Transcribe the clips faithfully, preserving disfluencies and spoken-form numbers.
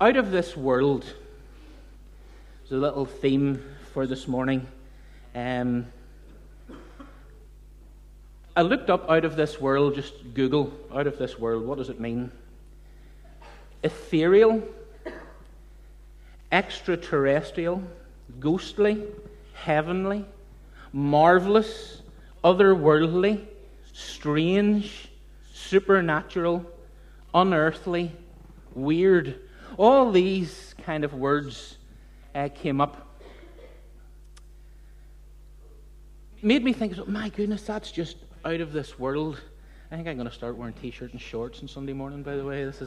Out of this world is a little theme for this morning. Um, I looked up out of this world, just Google, out of this world, what does it mean? Ethereal, extraterrestrial, ghostly, heavenly, marvelous, otherworldly, strange, supernatural, unearthly, weird. All these kind of words uh, came up. Made me think, my goodness, that's just out of this world. I think I'm going to start wearing t-shirts and shorts on Sunday morning, by the way. This is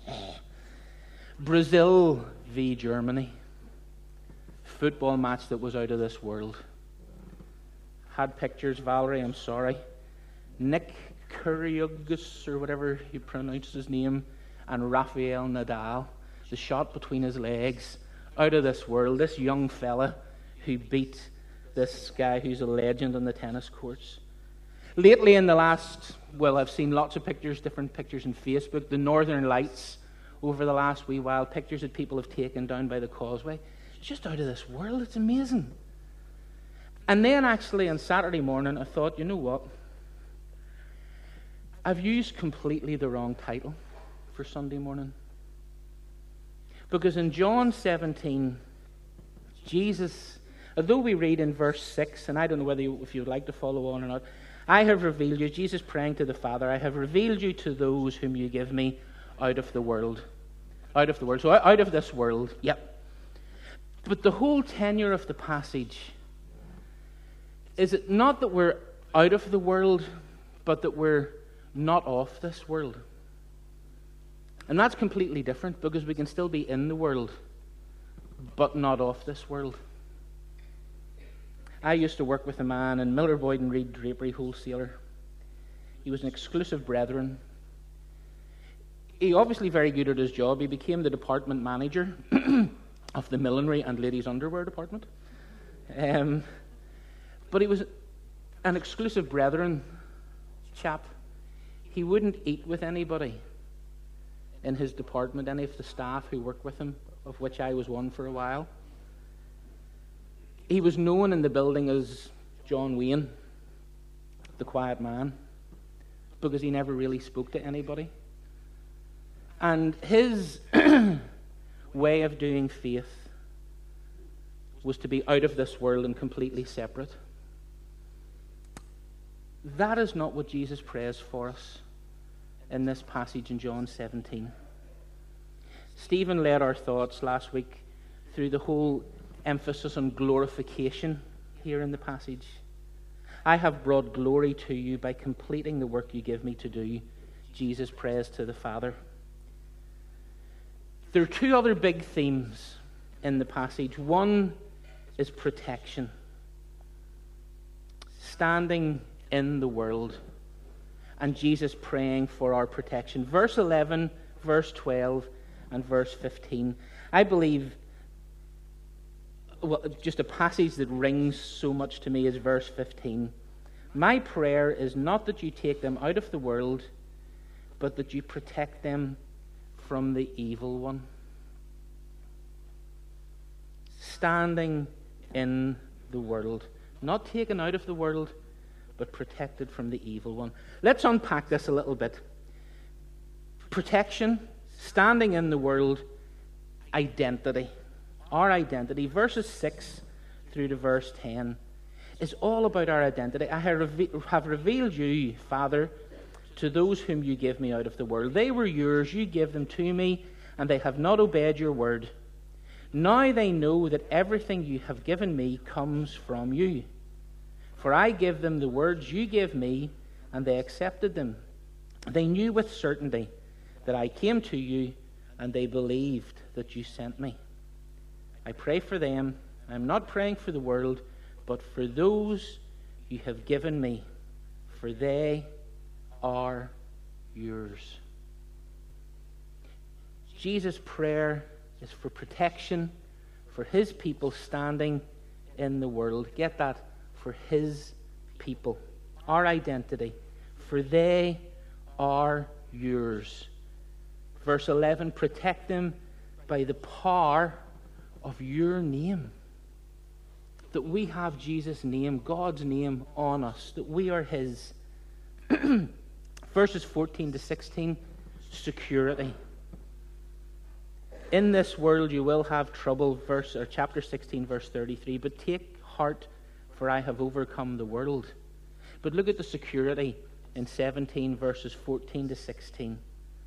Brazil v Germany. Football match that was out of this world. Had pictures, Valerie, I'm sorry. Nick Kyrgios, or whatever you pronounce his name, and Rafael Nadal. The shot between his legs, out of this world. This young fella who beat this guy who's a legend on the tennis courts. Lately in the last, well, I've seen lots of pictures, different pictures on Facebook, the Northern Lights over the last wee while, pictures that people have taken down by the causeway. It's just out of this world. It's amazing. And then actually on Saturday morning, I thought, you know what? I've used completely the wrong title for Sunday morning. Because in John seventeen, Jesus, although we read in verse six, and I don't know whether you, if you would like to follow on or not, I have revealed you, Jesus praying to the Father, I have revealed you to those whom you give me out of the world. Out of the world. So out of this world, yep. But the whole tenor of the passage is it not that we're out of the world, but that we're not of this world. And that's completely different, because we can still be in the world, but not of this world. I used to work with a man in Miller, Boyd and Reed Drapery Wholesaler. He was an exclusive brethren. He obviously very good at his job. He became the department manager of the millinery and ladies' underwear department. Um, but he was an exclusive brethren chap. He wouldn't eat with anybody in his department, any of the staff who worked with him, of which I was one for a while. He was known in the building as John Wayne, the quiet man, because he never really spoke to anybody. And his way of doing faith was to be out of this world and completely separate. That is not what Jesus prays for us in this passage in John seventeen. Stephen led our thoughts last week through the whole emphasis on glorification here in the passage. I have brought glory to you by completing the work you give me to do, Jesus prays to the Father. There are two other big themes in the passage. One is protection. Standing in the world. And Jesus praying for our protection. Verse eleven, verse twelve, and verse fifteen. I believe, well, just a passage that rings so much to me is verse fifteen. My prayer is not that you take them out of the world, but that you protect them from the evil one. Standing in the world. Not taken out of the world, but protected from the evil one. Let's unpack this a little bit. Protection, standing in the world, identity. Our identity. Verses six through to verse ten is all about our identity. I have, reve- have revealed you, Father, to those whom you give me out of the world. They were yours, you gave them to me, and they have not obeyed your word. Now they know that everything you have given me comes from you. For I give them the words you gave me, and they accepted them. They knew with certainty that I came to you, and they believed that you sent me. I pray for them. I am not praying for the world, but for those you have given me, for they are yours. Jesus' prayer is for protection, for his people standing in the world. Get that? For his people. Our identity. For they are yours. Verse eleven, protect them by the power of your name. That we have Jesus' name, God's name on us, that we are his. Verses fourteen to sixteen, security. In this world you will have trouble, verse or chapter sixteen, verse thirty-three, but take heart, for I have overcome the world. But look at the security in seventeen, verses fourteen to sixteen.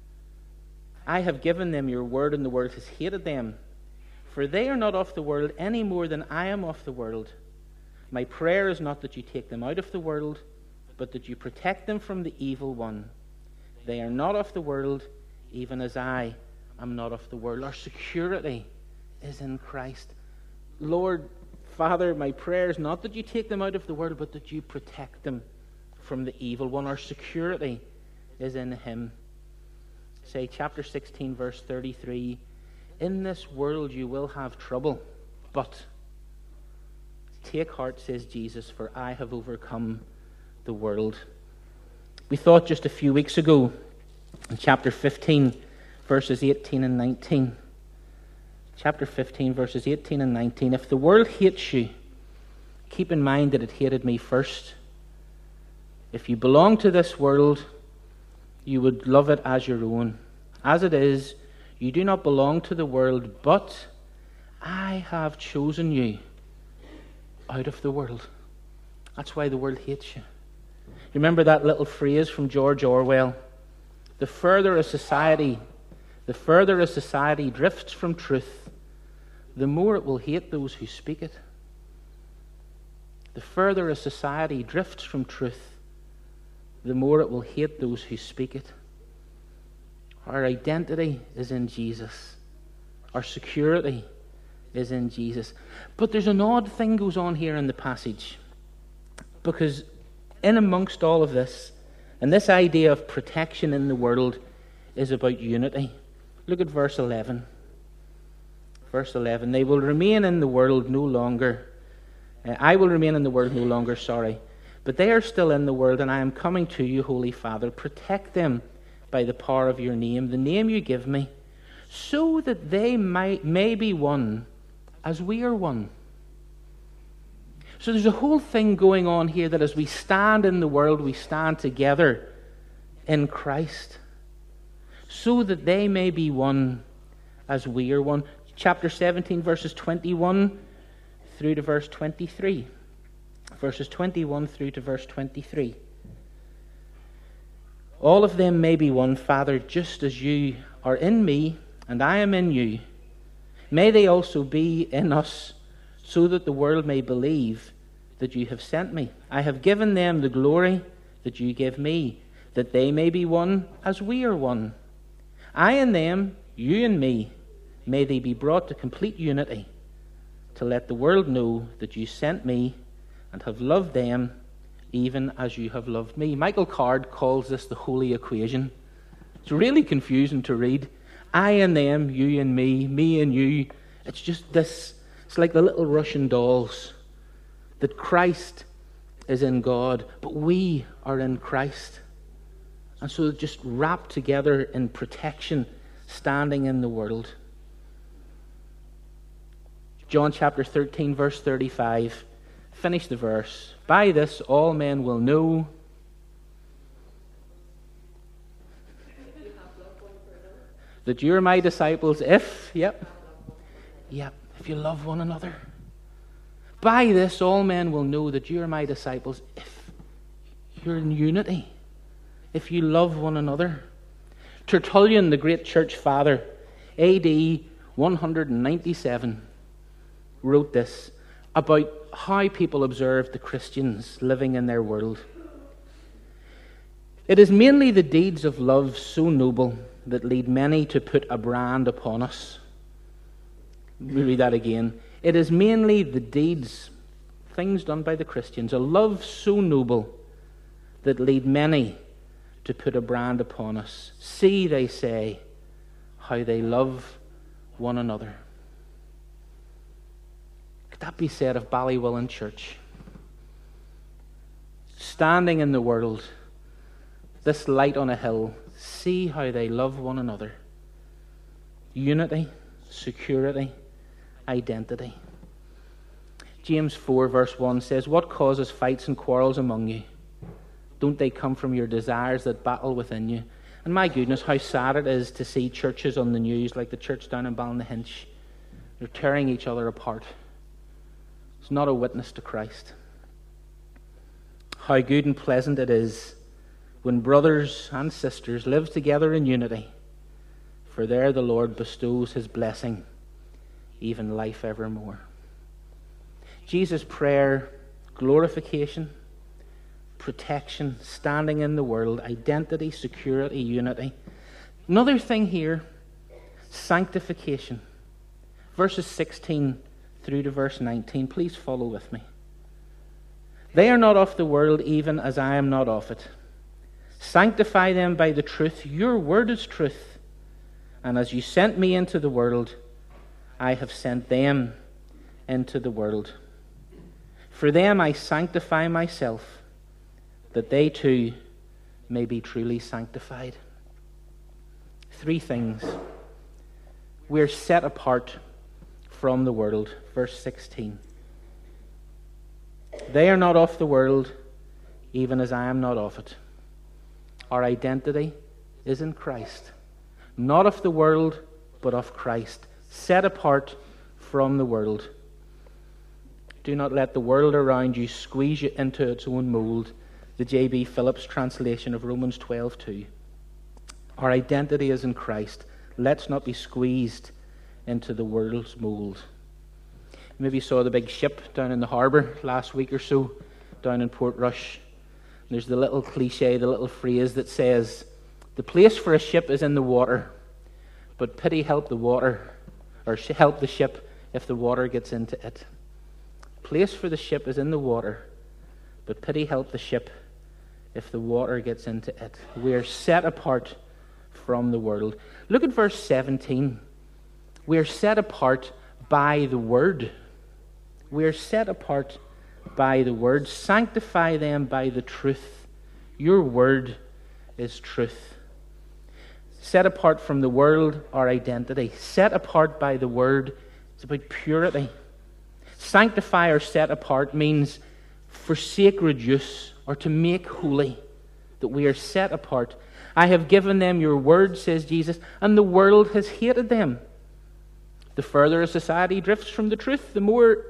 I have given them your word, and the world has hated them. For they are not of the world any more than I am of the world. My prayer is not that you take them out of the world, but that you protect them from the evil one. They are not of the world, even as I am not of the world. Our security is in Christ. Lord, Father, my prayer is not that you take them out of the world, but that you protect them from the evil one. Our security is in him. Say, chapter sixteen, verse thirty-three, in this world you will have trouble, but take heart, says Jesus, for I have overcome the world. We thought just a few weeks ago in chapter fifteen, verses eighteen and nineteen. Chapter fifteen, verses eighteen and nineteen. If the world hates you, keep in mind that it hated me first. If you belong to this world, you would love it as your own. As it is, you do not belong to the world, but I have chosen you out of the world. That's why the world hates you. Remember that little phrase from George Orwell? The further a society, the further a society drifts from truth, the more it will hate those who speak it. The further a society drifts from truth, the more it will hate those who speak it. Our identity is in Jesus. Our security is in Jesus. But there's an odd thing goes on here in the passage. Because in amongst all of this, and this idea of protection in the world is about unity. Look at verse eleven. Verse eleven. They will remain in the world no longer. Uh, I will remain in the world no longer, sorry. But they are still in the world, and I am coming to you, Holy Father. Protect them by the power of your name, the name you give me, so that they might, may be one as we are one. So there's a whole thing going on here that as we stand in the world, we stand together in Christ, so that they may be one as we are one. Chapter seventeen, verses twenty-one through to verse twenty-three. Verses twenty-one through to verse twenty-three. All of them may be one, Father, just as you are in me and I am in you. May they also be in us, so that the world may believe that you have sent me. I have given them the glory that you give me, that they may be one as we are one. I and them, you and me, may they be brought to complete unity, to let the world know that you sent me and have loved them even as you have loved me. Michael Card calls this the holy equation. It's really confusing to read. I and them, you and me, me and you. It's just this, it's like the little Russian dolls. That Christ is in God, but we are in Christ. And so just wrapped together in protection, standing in the world. John chapter thirteen, verse thirty-five. Finish the verse. By this all men will know that you're my disciples if, yep, yep, if you love one another. By this all men will know that you're my disciples if you're in unity, if you love one another. Tertullian, the great church father, A D one ninety-seven, wrote this about how people observe the Christians living in their world. It is mainly the deeds of love so noble that lead many to put a brand upon us. We read that again. It is mainly the deeds, things done by the Christians, a love so noble that lead many to put a brand upon us. See, they say, how they love one another. Could that be said of Ballywillan Church? Standing in the world, this light on a hill, see how they love one another. Unity, security, identity. James four verse one says, "What causes fights and quarrels among you? Don't they come from your desires that battle within you?" And my goodness, how sad it is to see churches on the news, like the church down in Ballynahinch. They're tearing each other apart. It's not a witness to Christ. How good and pleasant it is when brothers and sisters live together in unity, for there the Lord bestows his blessing, even life evermore. Jesus' prayer, glorification, protection, standing in the world, identity, security, unity. Another thing here, sanctification. Verses sixteen through to verse nineteen. Please follow with me. "They are not of the world, even as I am not of it. Sanctify them by the truth. Your word is truth. And as you sent me into the world, I have sent them into the world. For them I sanctify myself, that they too may be truly sanctified." Three things. We're set apart from the world. Verse sixteen. "They are not of the world, even as I am not of it." Our identity is in Christ. Not of the world, but of Christ. Set apart from the world. Do not let the world around you squeeze you into its own mold. The J B Phillips translation of Romans twelve two. Our identity is in Christ. Let's not be squeezed into the world's mold. Maybe you saw the big ship down in the harbour last week or so, down in Portrush. There's the little cliche, the little phrase that says, "The place for a ship is in the water, but pity help the water, or help the ship if the water gets into it." Place for the ship is in the water, but pity help the ship if the water gets into it. We are set apart from the world. Look at verse seventeen. We are set apart by the word. We are set apart by the word. "Sanctify them by the truth. Your word is truth." Set apart from the world, our identity. Set apart by the word, it's about purity. Sanctify or set apart means for sacred use or to make holy, that we are set apart. "I have given them your word," says Jesus, "and the world has hated them." The further a society drifts from the truth, the more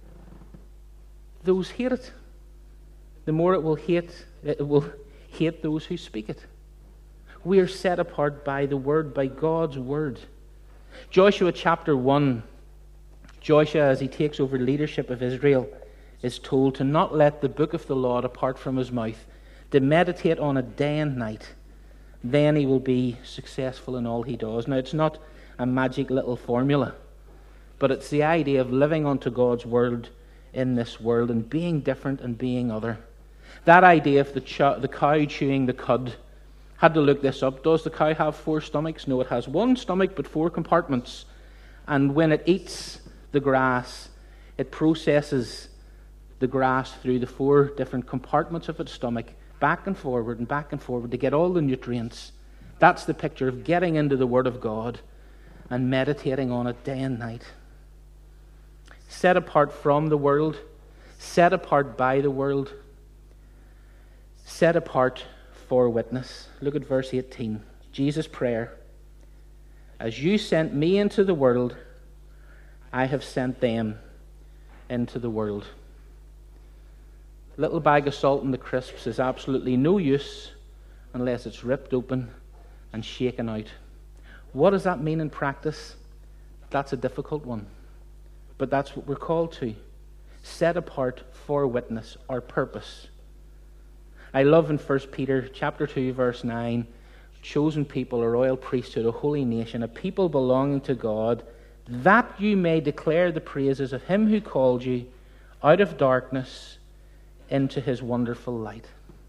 those hate it. The more it will hate, it will hate those who speak it. We are set apart by the word, by God's word. Joshua chapter one, Joshua, as he takes over leadership of Israel, is told to not let the book of the law depart from his mouth, to meditate on it day and night. Then he will be successful in all he does. Now, it's not a magic little formula, but it's the idea of living unto God's word in this world and being different and being other. That idea of the, ch- the cow chewing the cud, had to look this up. Does the cow have four stomachs? No, it has one stomach but four compartments. And when it eats the grass, it processes the grass through the four different compartments of its stomach, back and forward and back and forward to get all the nutrients. That's the picture of getting into the Word of God and meditating on it day and night. Set apart from the world, set apart by the world, set apart for witness. Look at verse eighteen. Jesus' prayer. "As you sent me into the world, I have sent them into the world." Little bag of salt in the crisps is absolutely no use unless it's ripped open and shaken out. What does that mean in practice? That's a difficult one. But that's what we're called to. Set apart for witness, our purpose. I love in First Peter chapter two, verse nine, chosen people, a royal priesthood, a holy nation, a people belonging to God, that you may declare the praises of him who called you out of darkness into his wonderful light.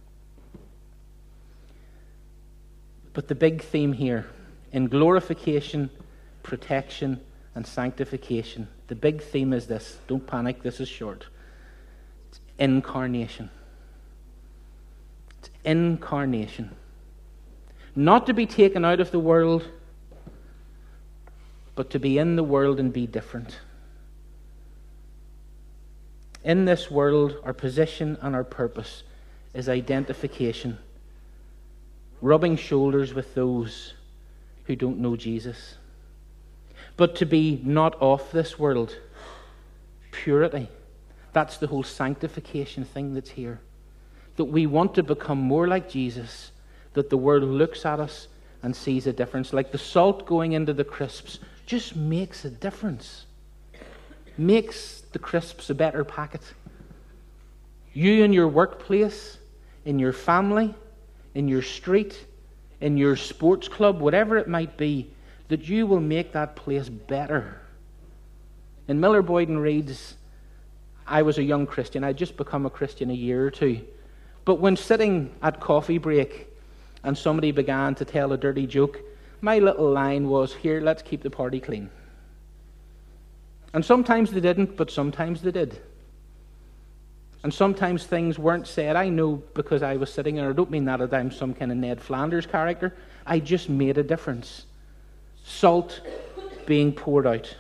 But the big theme here, in glorification, protection, and sanctification, the big theme is this. Don't panic, this is short. It's incarnation. It's incarnation. Not to be taken out of the world, but to be in the world and be different. In this world, our position and our purpose is identification, rubbing shoulders with those who don't know Jesus. But to be not of this world, purity. That's the whole sanctification thing that's here. That we want to become more like Jesus, that the world looks at us and sees a difference. Like the salt going into the crisps just makes a difference. Makes the crisps a better packet. You in your workplace, in your family, in your street, in your sports club, whatever it might be, that you will make that place better. In Miller Boyd and Reed's, I was a young Christian. I'd just become a Christian a year or two. But when sitting at coffee break and somebody began to tell a dirty joke, my little line was, here, let's keep the party clean. And sometimes they didn't, but sometimes they did. And sometimes things weren't said. I know because I was sitting there. I don't mean that as I'm some kind of Ned Flanders character. I just made a difference. Salt being poured out.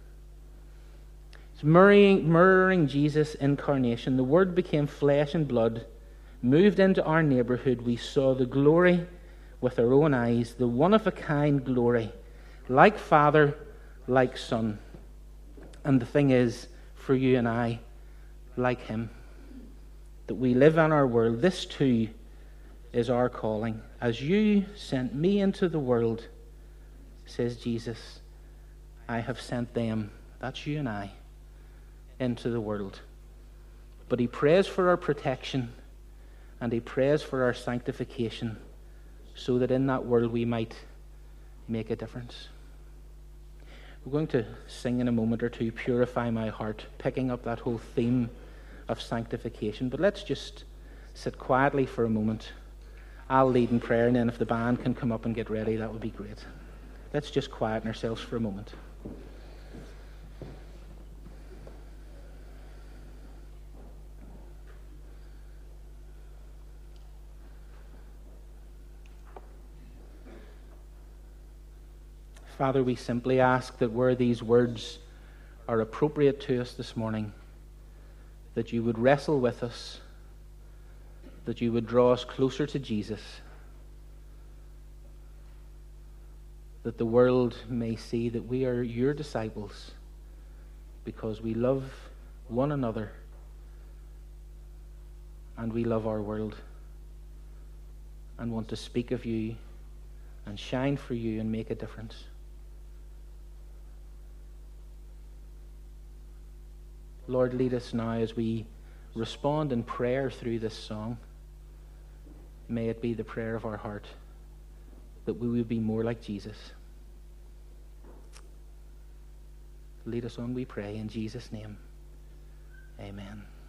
It's mirroring, mirroring Jesus' incarnation. The Word became flesh and blood, moved into our neighbourhood. We saw the glory with our own eyes, the one-of-a-kind glory, like Father, like Son. And the thing is, for you and I, like Him, that we live in our world. This too is our calling. As you sent me into the world, says Jesus, I have sent them, that's you and I, into the world. But He prays for our protection and He prays for our sanctification so that in that world we might make a difference. We're going to sing in a moment or two, Purify My Heart, picking up that whole theme of sanctification. But let's just sit quietly for a moment. I'll lead in prayer, and then if the band can come up and get ready, that would be great. Let's just quieten ourselves for a moment. Father, we simply ask that where these words are appropriate to us this morning, that you would wrestle with us, that you would draw us closer to Jesus, that the world may see that we are your disciples because we love one another and we love our world and want to speak of you and shine for you and make a difference. Lord, lead us now as we respond in prayer through this song. May it be the prayer of our heart that we would be more like Jesus. Lead us on, we pray, in Jesus' name. Amen.